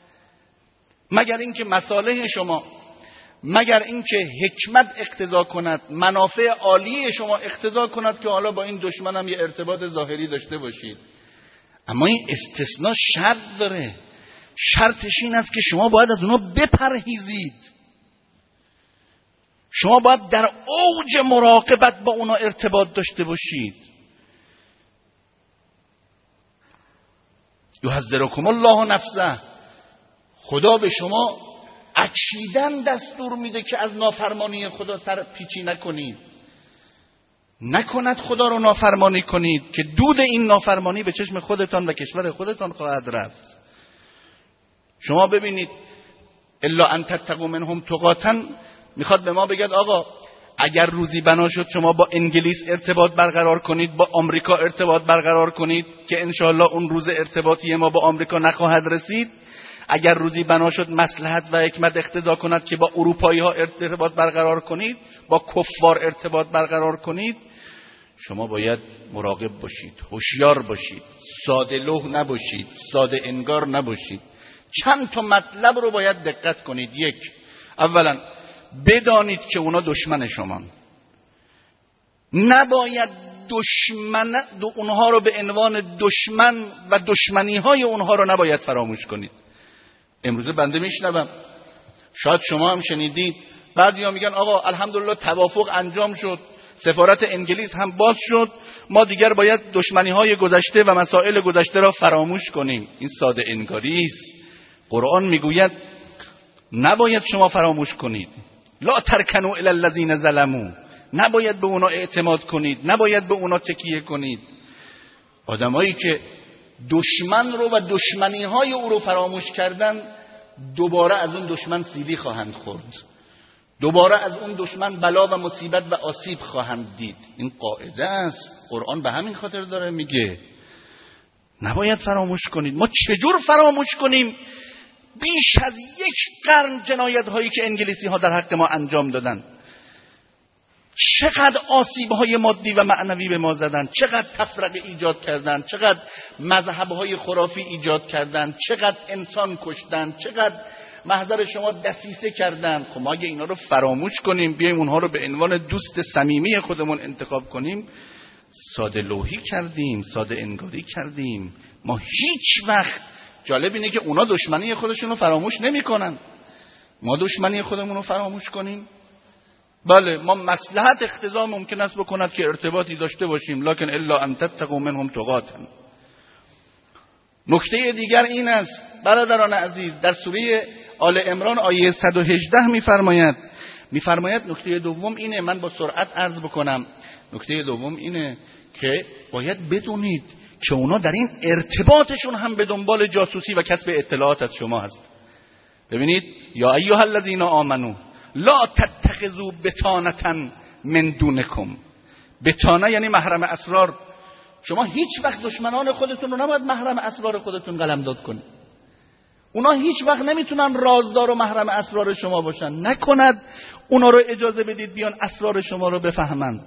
مگر اینکه مصالح شما، مگر اینکه حکمت اقتضا کند، منافع عالی شما اقتضا کند که حالا با این دشمنم یه ارتباط ظاهری داشته باشید. اما این استثناء شرط داره. شرطش این است که شما باید از اونا بپرهیزید. شما باید در اوج مراقبت با اونا ارتباط داشته باشید. یحذرکم الله نفسه، خدا به شما اکیداً دستور میده که از نافرمانی خدا سر پیچی نکنید. نکند خدا رو نافرمانی کنید که دود این نافرمانی به چشم خودتان و کشور خودتان خواهد رفت. شما ببینید الا ان تتقوا منهم تقاتا میخواد به ما بگید آقا اگر روزی بنا شد شما با انگلیس ارتباط برقرار کنید، با آمریکا ارتباط برقرار کنید که انشاءالله اون روز ارتباطی ما با آمریکا نخواهد رسید، اگر روزی بنا شد مصلحت و حکمت اقتضا کند که با اروپایی ها ارتباط برقرار کنید، با کفار ارتباط برقرار کنید، شما باید مراقب باشید، هوشیار باشید، ساده لوح نباشید، ساده انگار نباشید. چند تا مطلب رو باید دقت کنید. یک، اولا بدانید که اونا دشمن شما، نباید دشمن دو اونها رو به عنوان دشمن و دشمنی های اونها رو نباید فراموش کنید. امروزه بنده میشنوم، شاید شما هم شنیدید، بعضیا میگن آقا الحمدلله توافق انجام شد، سفارت انگلیس هم باز شد، ما دیگر باید دشمنی های گذشته و مسائل گذشته را فراموش کنیم. این ساده انگاری است. قرآن میگوید نباید شما فراموش کنید. لا ترکنوا الی الذین ظلموا، نباید به اونا اعتماد کنید، نباید به اونا تکیه کنید. آدمایی که دشمن رو و دشمنی های او رو فراموش کردن، دوباره از اون دشمن سیلی خواهند خورد، دوباره از اون دشمن بلا و مصیبت و آسیب خواهند دید. این قاعده است. قرآن به همین خاطر داره میگه نباید فراموش کنید. ما چجور فراموش کنیم بیش از یک قرن جنایت هایی که انگلیسی ها در حق ما انجام دادن؟ چقدر آسیب های مادی و معنوی به ما زدن، چقدر تفرقه ایجاد کردن، چقدر مذهب های خرافی ایجاد کردن، چقدر انسان کشتن، چقدر محضر شما دسیسه کردن. خب ما اگه اینا رو فراموش کنیم، بیایم اونها رو به عنوان دوست صمیمی خودمون انتخاب کنیم، ساده لوحی کردیم، ساده انگاری کردیم. ما هیچ وقت، جالب اینه که اونا دشمنی خودشون رو فراموش نمی کنن، ما دشمنی خودمون رو فراموش کنیم. بله ما مصلحت اقتضا ممکن است بکند که ارتباطی داشته باشیم، لکن الا ان تتقوا منهم تقاتا. نکته دیگر این است برادران عزیز، در سوره آل عمران آیه صد و هجده می‌فرماید میفرماید نکته دوم اینه، من با سرعت عرض بکنم، نکته دوم اینه که باید بدونید که اونا در این ارتباطشون هم به دنبال جاسوسی و کسب اطلاعات از شما هست. ببینید یا ایها الذین آمنو لا تتخذوا بطانة من دونکم. بطانه یعنی محرم اسرار. شما هیچ وقت دشمنان خودتون رو نباید محرم اسرار خودتون قلمداد کنید. اونا هیچ وقت نمیتونن رازدار و محرم اسرار شما باشن. نکند اونا رو اجازه بدید بیان اسرار شما رو بفهمن.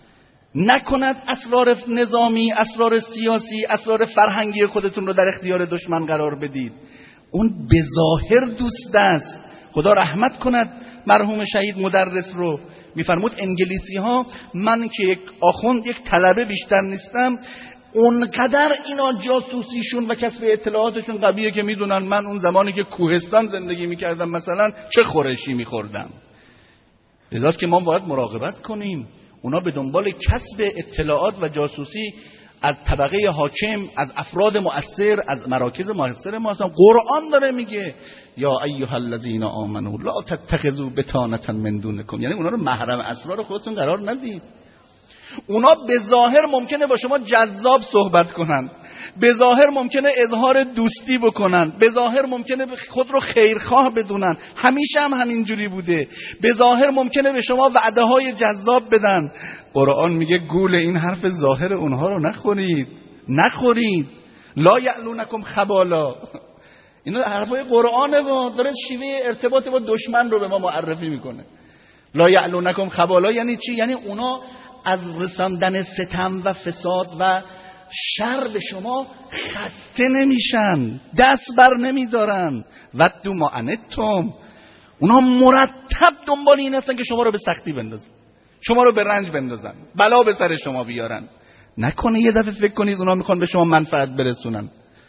نکند اسرار نظامی، اسرار سیاسی، اسرار فرهنگی خودتون رو در اختیار دشمن قرار بدید. اون به ظاهر دوست است. خدا رحمت کند مرحوم شهید مدرس رو. میفرمود انگلیسی ها، من که یک آخوند یک طلبه بیشتر نیستم، اونقدر اینا جاسوسیشون و کسب اطلاعاتشون قویه که میدونن من اون زمانی که کوهستان زندگی میکردم مثلا چه خورشی میخوردم. لذاست که ما باید مراقبت کنیم. اونا به دنبال کسب اطلاعات و جاسوسی از طبقه حاکم، از افراد مؤثر، از مراکز مؤثر ما هستن. قرآن داره میگه یا ایها الذین آمنو لا تتخذوا بطانة من دونکم، یعنی اونا رو محرم اسرار خودتون قرار ندید. اونا به ظاهر ممکنه با شما جذاب صحبت کنن، به ظاهر ممکنه اظهار دوستی بکنن، به ظاهر ممکنه خود رو خیرخواه بدونن، همیشه هم همینجوری بوده. به ظاهر ممکنه به شما وعده های جذاب بدن. قرآن میگه گول این حرف ظاهر اونها رو نخورید، نخورید. لا یعلونکم خبالا. اینا حرفای قرآنه و داره شیوه ارتباط با دشمن رو به ما معرفی میکنه. لا یعلونکم خبالا یعنی چی؟ یعنی اونا از رساندن ستم و فساد و شر به شما خسته نمیشن، دست بر نمیدارن. ودوا ما عنتم. اونا مرتب دنبال این هستن که شما رو به سختی بندازن، شما رو به رنج بندازن، بلا به سر شما بیارن. نکنه یه دفعه فکر کنید اونا میخوان به شما منفعت برسونن.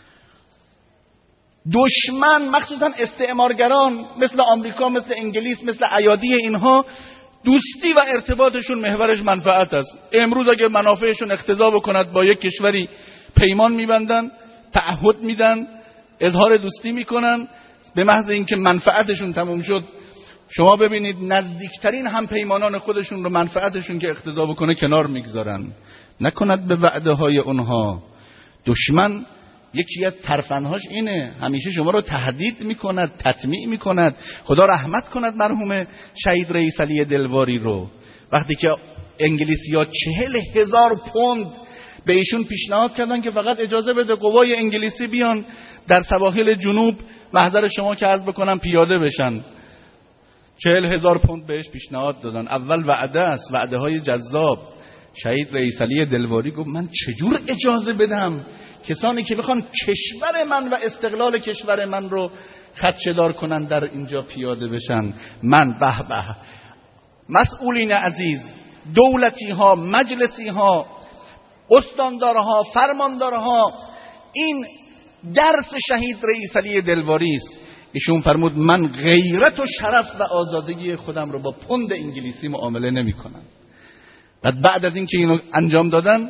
دشمن مخصوصا استعمارگران مثل آمریکا، مثل انگلیس، مثل ایادی، اینها دوستی و ارتباطشون محورش منفعت است. امروز اگه منافعشون اقتضا بکند با یک کشوری پیمان میبندن، تعهد میدن، اظهار دوستی میکنن، به محض اینکه منفعتشون تموم شد شما ببینید نزدیکترین هم پیمانان خودشون رو منفعتشون که اقتضا بکنه کنار میگذارن. نکند به وعده های اونها. دشمن یکی از ترفندهاش اینه، همیشه شما رو تهدید میکند، تطمیع میکند. خدا رحمت کند مرحوم شهید رئیس علی دلواری رو. وقتی که انگلیسی‌ها چهل هزار پوند به ایشون پیشنهاد کردن که فقط اجازه بده قوای انگلیسی بیان در سواحل جنوب محضر شما که عرض بکنم پیاده بشن، چهل هزار پوند بهش پیشنهاد دادن. اول وعده است، وعده های جذاب. شهید رئیس علی دلواری گفت من چجور اجازه بدم کسانی که بخوان کشور من و استقلال کشور من رو خدشه‌دار کنن در اینجا پیاده بشن؟ من به به مسئولین عزیز، دولتی ها، مجلسی ها، استاندارها، فرماندارها، این درس شهید رئیس علی دلواری است. ایشون فرمود من غیرت و شرف و آزادگی خودم رو با پوند انگلیسی معامله نمی کنم. بعد بعد از اینکه اینو انجام دادن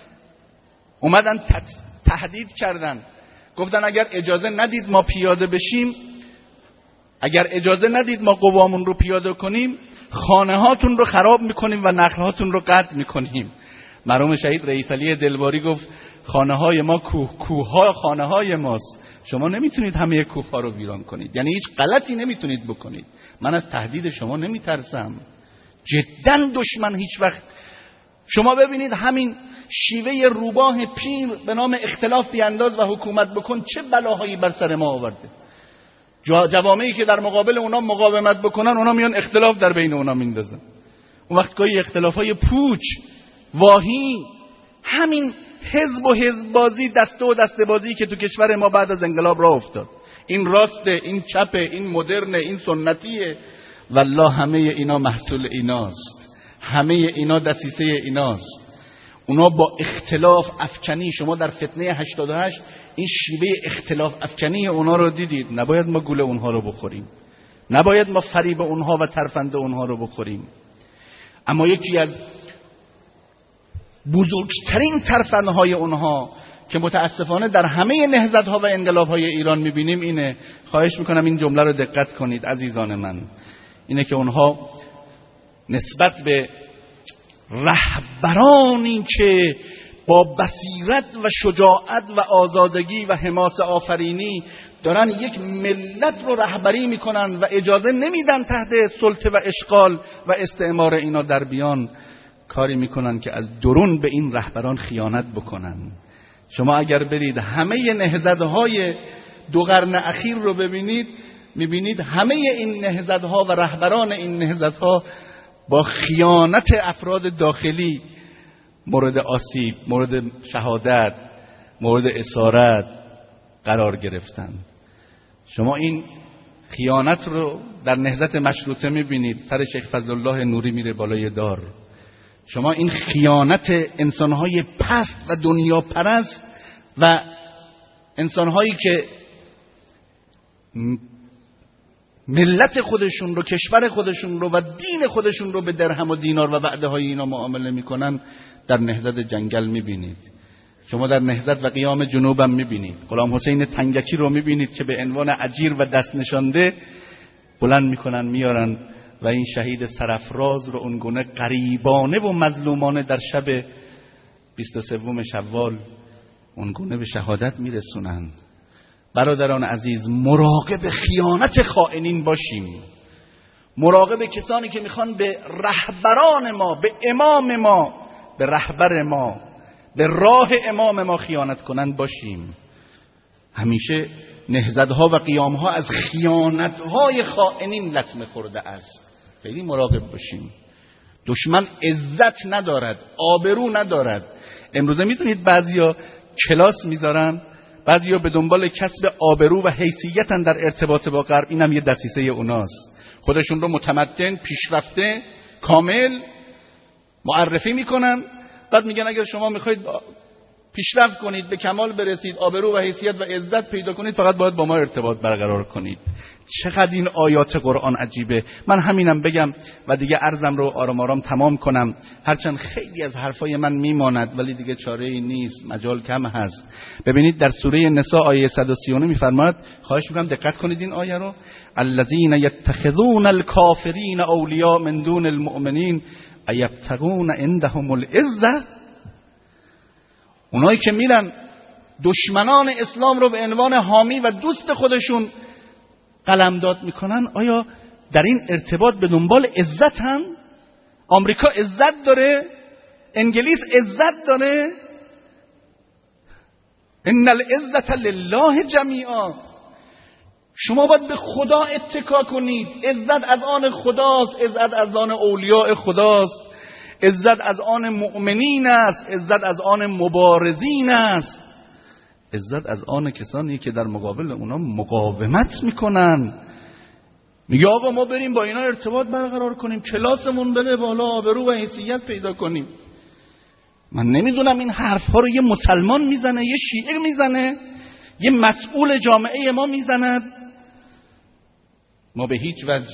اومدن تهدید کردن، گفتن اگر اجازه ندید ما پیاده بشیم، اگر اجازه ندید ما قوامون رو پیاده کنیم، خانه هاتون رو خراب میکنیم و نخل هاتون رو قطع میکنیم. مرحوم شهید رئیس علی دلواری گفت خانه های ما کوه کوه ها خانه های ماست، شما نمیتونید همه کوه ها رو ویران کنید، یعنی هیچ غلطی نمیتونید بکنید. من از تهدید شما نمیترسم. جدا دشمن هیچ وقت، شما ببینید همین شیوه روباه پیر به نام اختلاف بیانداز و حکومت بکن چه بلاهایی بر سر ما آورده. جوامعی که در مقابل اونا مقاومت بکنن اونا میان اختلاف در بین اونا میندازن. اون وقت گاهی اختلافای پوچ واهی، همین حزب و حزب بازی، دسته و دسته بازی که تو کشور ما بعد از انقلاب راه افتاد، این راسته، این چپه، این مدرنه، این سنتیه، والله همه اینا محصول ایناست، همه اینا دسیسه ایناست. اونا با اختلاف افکنی، شما در فتنه هشتاد و هشت این شیوه اختلاف افکنی اونا رو دیدید. نباید ما گول اونها رو بخوریم، نباید ما فریب اونها و ترفند اونها رو بخوریم. اما یکی از بزرگترین ترفندهای اونها که متاسفانه در همه نهضت‌ها و انقلاب‌های ایران می‌بینیم اینه، خواهش می‌کنم این جمله رو دقت کنید عزیزان من، اینه که اونها نسبت به رهبرانی که با بصیرت و شجاعت و آزادگی و حماسه آفرینی دارن یک ملت رو رهبری میکنن و اجازه نمیدن تحت سلطه و اشغال و استعمار اینا در بیان کاری میکنن که از درون به این رهبران خیانت بکنن. شما اگر برید همه نهضت‌های دو قرن اخیر رو ببینید، میبینید همه این نهضت‌ها و رهبران این نهضت‌ها با خیانت افراد داخلی مورد آسیب، مورد شهادت، مورد اسارت قرار گرفتن. شما این خیانت رو در نهضت مشروطه میبینید، سر شیخ فضلالله نوری میره بالای دار. شما این خیانت انسانهای پست و دنیا پرست و انسانهایی که ملت خودشون رو، کشور خودشون رو و دین خودشون رو به درهم و دینار و وعده های اینا معامله میکنن در نهضت جنگل میبینید. شما در نهضت و قیام جنوب هم میبینید. غلام حسین تنگکی رو میبینید که به عنوان اجیر و دست نشانده بلند میکنن میارن و این شهید سرافراز رو اونگونه غریبانه و مظلومانه در شب بیست و سوم شوال اونگونه به شهادت میرسونن. برادران عزیز، مراقب خیانت خائنین باشیم. مراقب کسانی که میخوان به رهبران ما، به امام ما، به رهبر ما، به راه امام ما خیانت کنن باشیم. همیشه نهضت‌ها و قیام‌ها از خیانت‌های خائنین لطمه خورده است. خیلی مراقب باشیم. دشمن عزت ندارد، آبرو ندارد. امروزه میدونید بعضیا کلاس میذارن، بعضیا به دنبال کسب آبرو و حیثیتن در ارتباط با غرب. اینم یه دسیسه اوناست. خودشون رو متمدن، پیشرفته، کامل معرفی میکنن، بعد میگن اگر شما میخواید پیشرفت کنید، به کمال برسید، آبرو و حیثیت و عزت پیدا کنید، فقط باید با ما ارتباط برقرار کنید. چقدر این آیات قرآن عجیبه. من همینم بگم و دیگه عرضم رو آرام آرام تمام کنم، هرچند خیلی از حرفای من میماند ولی دیگه چاره ای نیست، مجال کم هست. ببینید در سوره نساء آیه صد و سی و نه میفرماد، خواهش میکنم دقت کنید این آیه رو، الذین یتخذون الکافرین اولیاء من دون المؤمنین ایبتغون عندهم العزة. اونایی که میرن دشمنان اسلام رو به عنوان حامی و دوست خودشون قلمداد میکنن، آیا در این ارتباط به دنبال عزت هم؟ آمریکا عزت داره؟ انگلیس عزت داره؟ ان العزة لله جمیعا. شما باید به خدا اتکا کنید. عزت از آن خداست، عزت از آن اولیاء خداست، عزت از آن مؤمنین است، عزت از آن مبارزین است، عزت از آن کسانی که در مقابل اونا مقاومت میکنن. میگه آقا ما بریم با اینا ارتباط برقرار کنیم، کلاسمون بره بالا، آبرو و حیثیت پیدا کنیم. من نمیدونم این حرفها رو یه مسلمان میزنه، یه شیعه میزنه، یه مسئول جامعه ما میزند. ما به هیچ وجه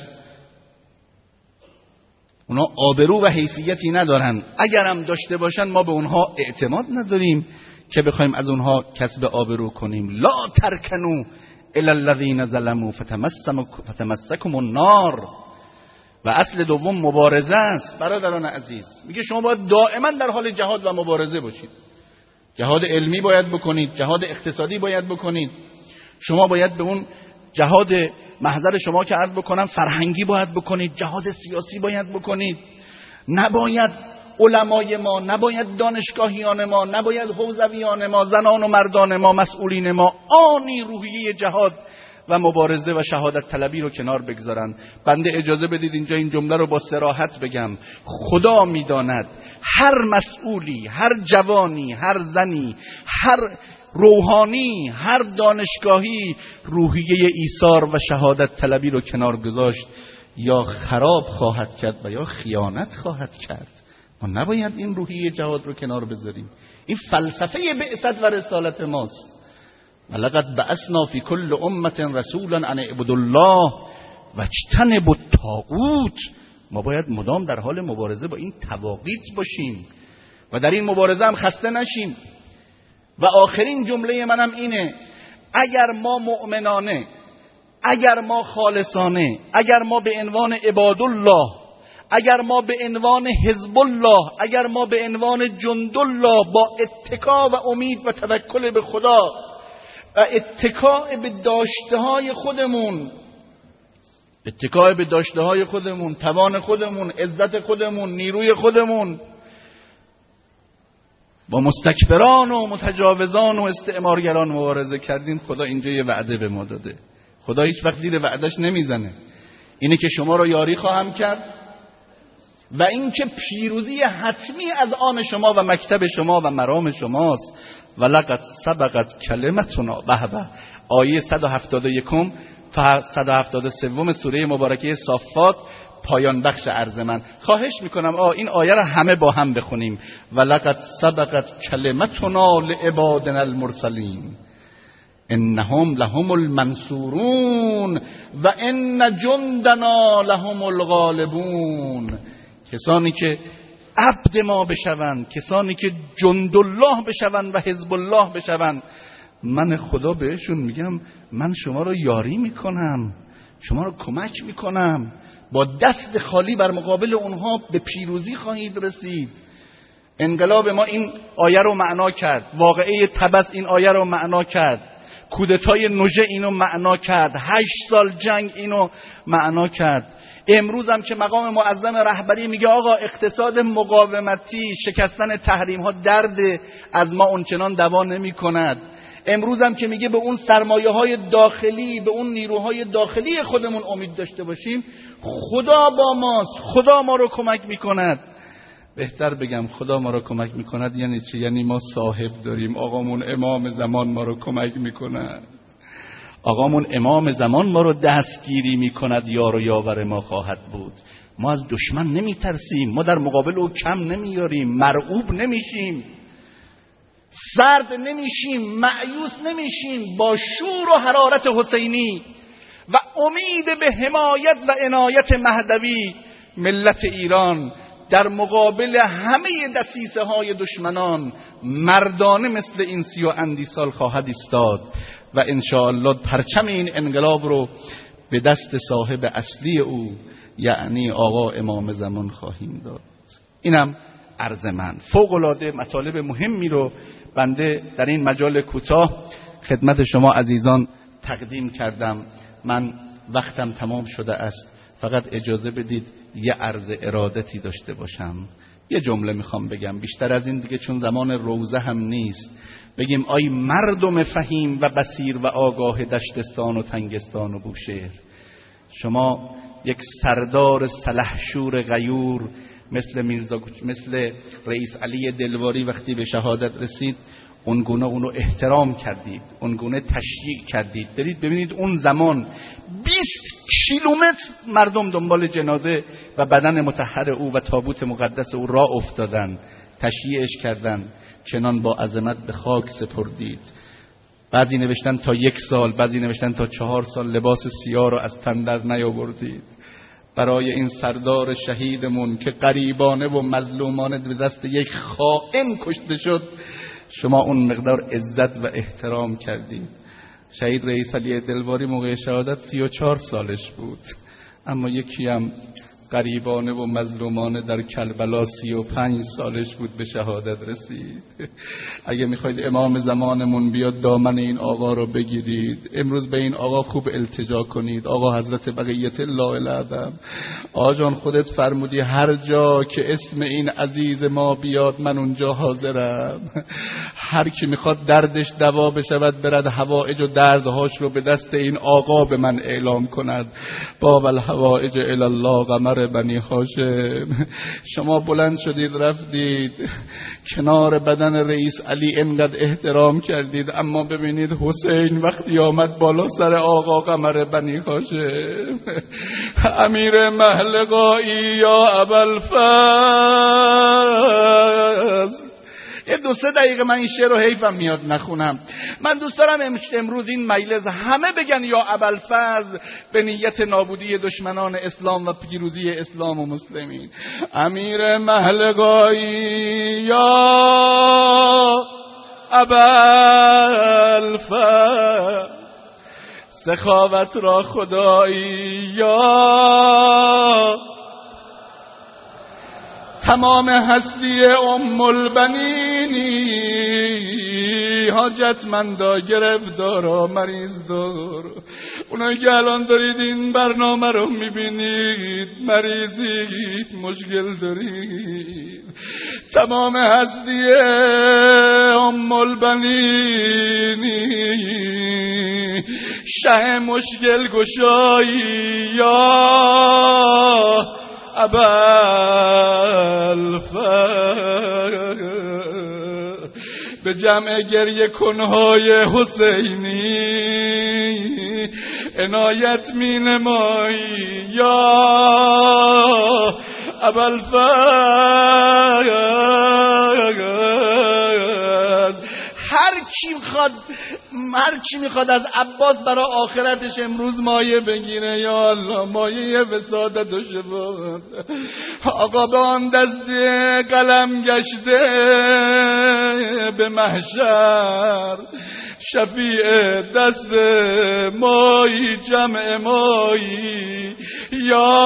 اونا آبرو و حیثیتی ندارن. اگرم داشته باشن ما به اونها اعتماد نداریم که بخوایم از اونها کسب آبرو کنیم. لا ترکنو الی الذین ظلموا فتمسکم النار. و اصل دوم مبارزه است. برادران عزیز، میگه شما باید دائما در حال جهاد و مبارزه باشید. جهاد علمی باید بکنید، جهاد اقتصادی باید بکنید. شما باید به اون جهاد محضر شما که عرض بکنم فرهنگی باید بکنید، جهاد سیاسی باید بکنید. نباید علمای ما، نباید دانشگاهیان ما، نباید حوزویان ما، زنان و مردان ما، مسئولین ما آنی روحیه جهاد و مبارزه و شهادت طلبی رو کنار بگذارن. بنده اجازه بدید اینجا این جمله رو با صراحت بگم. خدا میداند هر مسئولی، هر جوانی، هر زنی، هر روحانی، هر دانشگاهی روحیه ایثار و شهادت طلبی رو کنار گذاشت یا خراب خواهد کرد و یا خیانت خواهد کرد. ما نباید این روحیه جهاد رو کنار بذاریم. این فلسفه بعثت و رسالت ماست. ولقد بعثنا فی کل امت رسولا ان اعبدوا الله واجتنبوا الطاغوت. ما باید مدام در حال مبارزه با این طواغیت باشیم و در این مبارزه هم خسته نشیم. و آخرین جمله منم اینه، اگر ما مؤمنانه، اگر ما خالصانه، اگر ما به عنوان عبادالله اگر ما به عنوان حزب الله، اگر ما به عنوان جند الله با اتکا و امید و توکل به خدا و اتکا به داشته های خودمون اتکا به داشته های خودمون توان خودمون، عزت خودمون، نیروی خودمون با مستکبران و متجاوزان و استعمارگران مبارزه کردیم، خدا اینجا یه وعده به ما داده. خدا هیچ وقت زیر وعدش نمیزنه. اینه که شما رو یاری خواهم کرد و اینکه پیروزی حتمی از آن شما و مکتب شما و مرام شماست. ولقد سبقت کلمتنا به به. آیه صد و هفتاد و یک تا صد و هفتاد و سه سوره مبارکه صافات، پایان بخش عرض من. خواهش میکنم آه این آیه را همه با هم بخونیم. ولقد سبقت کلمتنا لعبادنا المرسلین انهم لهم المنصورون و ان جندنا لهم الغالبون. کسانی که عبد ما بشوند، کسانی که جند الله بشوند و حزب الله بشوند، من خدا بهشون میگم من شما رو یاری میکنم، شما رو کمک میکنم، با دست خالی بر مقابل اونها به پیروزی خواهید رسید. انقلاب ما این آیه رو معنا کرد، واقعه طبس این آیه رو معنا کرد، کودتای نوژه اینو معنا کرد، هشت سال جنگ اینو معنا کرد. امروز هم که مقام معظم رهبری میگه آقا اقتصاد مقاومتی، شکستن تحریم ها درد از ما اونچنان دوا نمی کند. امروز هم که میگه به اون سرمایه های داخلی، به اون نیروهای داخلی خودمون امید داشته باشیم، خدا با ماست، خدا ما رو کمک میکند. بهتر بگم خدا ما رو کمک میکند یعنی چی؟ یعنی ما صاحب داریم. آقامون امام زمان ما رو کمک میکند، آقامون امام زمان ما رو دستگیری میکند، یار و یاور ما خواهد بود. ما از دشمن نمیترسیم، ما در مقابل او کم نمیاریم، مرعوب نمیشیم، سرد نمیشیم، مایوس نمیشیم. با شور و حرارت حسینی و امید به حمایت و عنایت مهدوی، ملت ایران در مقابل همه دسیسه های دشمنان مردانه مثل این سی و اندی سال خواهد ایستاد و انشاءالله پرچم این انقلاب رو به دست صاحب اصلی او یعنی آقا امام زمان خواهیم داد. اینم عرض من. فوق العاده مطالب مهمی رو بنده در این مجال کوتاه خدمت شما عزیزان تقدیم کردم. من وقتم تمام شده است، فقط اجازه بدید یه عرض ارادتی داشته باشم. یه جمله میخوام بگم، بیشتر از این دیگه چون زمان روزه هم نیست. بگیم آی مردم فهیم و بصیر و آگاه دشتستان و تنگستان و بوشهر، شما یک سردار سلحشور غیور مثل میرزا مثل رئیس علی دلواری وقتی به شهادت رسید اونگونه اونو احترام کردید، اونگونه تشییع کردید. برید ببینید اون زمان بیست کیلومتر مردم دنبال جنازه و بدن مطهر او و تابوت مقدس او راه افتادن، تشییعش کردن، چنان با عظمت به خاک سپردید. بعضی نوشتن تا یک سال، بعضی نوشتن تا چهار سال لباس سیاه رو از تن در نیاوردید. برای این سردار شهیدمون که غریبانه و مظلومانه به دست یک خائن کشته شد، شما اون مقدار عزت و احترام کردید. شهید رئیس علی دلواری موقع شهادت سی و چهار سالش بود، اما یکی هم غریبانه و مظلومانه در کربلا سی و پنج سالش بود به شهادت رسید. اگه میخواید امام زمانمون بیاد دامن این آقا رو بگیرید، امروز به این آقا خوب التجا کنید. آقا حضرت بقیت الله العظم، آقا جان خودت فرمودی هر جا که اسم این عزیز ما بیاد من اونجا حاضرم. هر کی میخواد دردش دوا بشود برد حوائج و دردهاش رو به دست این آقا به من اعلام کند. باب الحوائج الی الله قمر بنی هاشم. شما بلند شدید رفتید کنار بدن رئیس علی انقدر احترام کردید، اما ببینید حسین وقتی آمد بالا سر آقا قمر بنی هاشم، امیر محلقایی یا ابوالفضل. یه دو سه دقیقه من این شعر رو حیفم میاد نخونم. من دوست دارم امروز این مجلس همه بگن یا ابوالفضل به نیت نابودی دشمنان اسلام و پیروزی اسلام و مسلمین. امیر محلقایی یا ابوالفضل، سخاوت را خدایی یا تمام هستی ام البنینی، حاجتمندا، گرفتارا، مریض دار، اونایی که الان دارید این برنامه رو میبینید، مریضید، مشکل دارید، تمام هستی ام البنینی، شه مشکل گشایی یا ابوالفضل، به جمع گریه کنهای حسینی عنایت می نمایی یا ابوالفضل. هر کی میخواد هر کی میخواد از عباس برای آخرتش امروز مایه بگیره، یا الله مایه وسادت و شفاعت. آقا به آن دستی قلم گشته به محشر، شفیع دست مایی، جمع مایی یا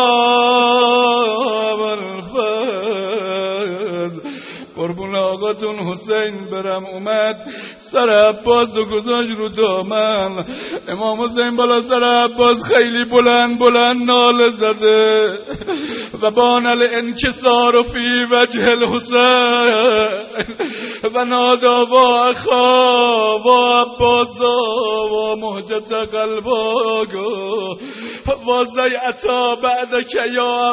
ابوالفضل. قربون آقاتون حسین برم، اومد سر عباس و گذاشت رو دامن. امام حسین بالا سر عباس خیلی بلند بلند ناله زده و بان الانکسار فی وجه الحسین و نادا و اخا و عباسا و مهجت قلباگا و زیعتا بعدک یا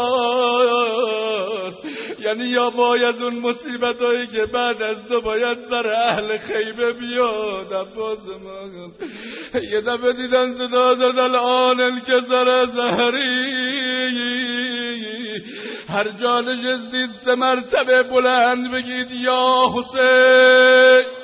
عباس. یعنی یا باید اون مصیبت هایی که بعد از تو باید سر اهل خیبه بیاد. عباس ما یه دفعه دیدن صدا داد الان الکسر زهری، هر جا نشستید سه مرتبه بلند بگید یا حسین